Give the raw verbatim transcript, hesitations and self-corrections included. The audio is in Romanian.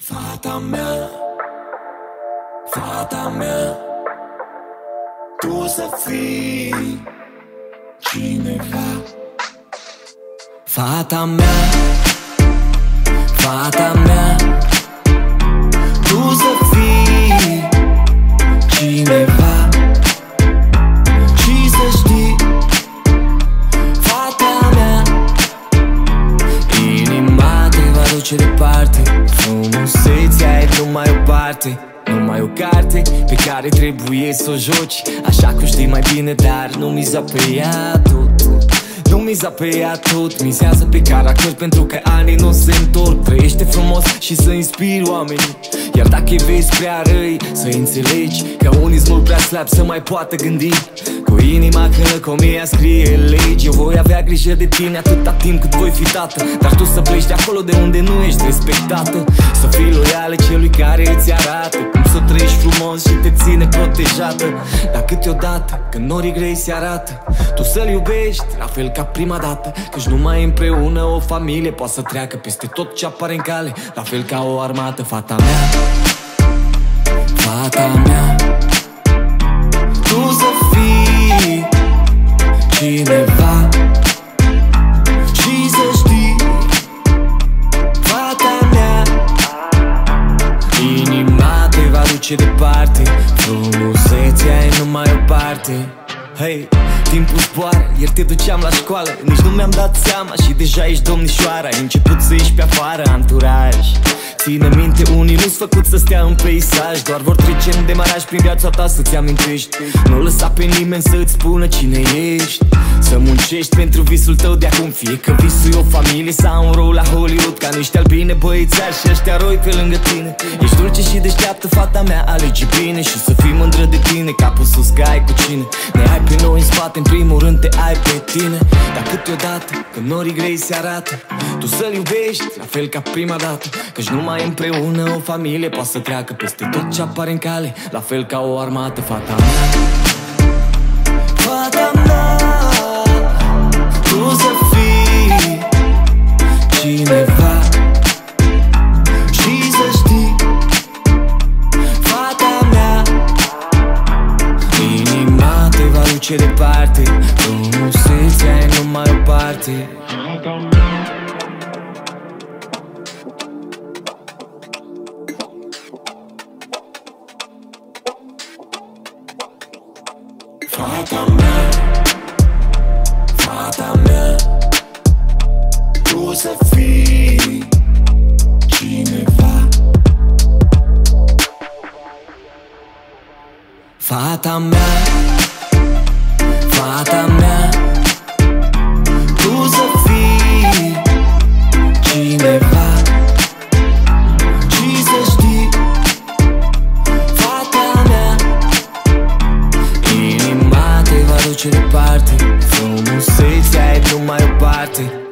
Fata mea, fata mea, tu să fii cineva. Fata mea, fata mea, tu să fii cineva. Și să știi, fata mea, inima te va duce departe. Frumusețea e numai o parte, numai o carte pe care trebuie să o joci așa cum știi mai bine, dar nu miza pe ea tot. Nu miza pe ea tot, mizează pe caracter, pentru că anii nu se întorc. Trăiește frumos și să inspiri oamenii, iar dacă îi vezi prea răi, să înțelegi că unii-s mult prea slabi să mai poată gândi. Cu inima când lăcomia scrie legi. Eu voi avea grijă de tine atâta timp cât voi fi tată, dar tu să pleci de acolo de unde nu ești respectată. Să fii loială celui care îți arată cum să trăiești frumos și te ține protejată. Dar câteodată când norii grei se arată, tu să-l iubești la fel ca prima dată, căci numai împreună o familie poate să treacă peste tot ce apare în cale, la fel ca o armată. Fata mea, fata mea, tu să fii cineva. Și să știi, fata mea, inima te va duce departe. Frumusețea e numai o parte. Hei, timpul zboară, ieri te duceam la școală, nici nu mi-am dat seama și deja ești domnișoara. Ai început să ieși pe afară, anturaj. Ține minte, unii nu-s făcut să stea în peisaj, doar vor trece în demaraj prin viața ta să-ți amintești. Nu lăsa pe nimeni să-ți spună cine ești. Să muncești pentru visul tău de acum, fie că visul e o familie sau un rol la Hollywood. Ca niște albine băiețari și ăștia roi pe lângă tine. Ești dulce și deșteaptă, fata mea, alege bine și să fii mândră de tine. Capul sus că ai cu cine. Ne ai pe noi în spate, în primul rând te ai pe tine. Dar câteodată, când norii grei se arată, tu să-l iubești la fel ca prima dată, căci numai împreună o familie poate să treacă peste tot ce apare în cale, la fel ca o armată. Fata mea, fata mea, tu să fii cineva. Și să știi, fata mea, inima te va duce departe. Frumusețea e numai o parte. Fata mea, fata mea, tu să fii cineva. Fata mea, fata mea, tu să fii cineva. Și să știi, fata mea, inima te va duce departe. Frumusețea e numai o parte.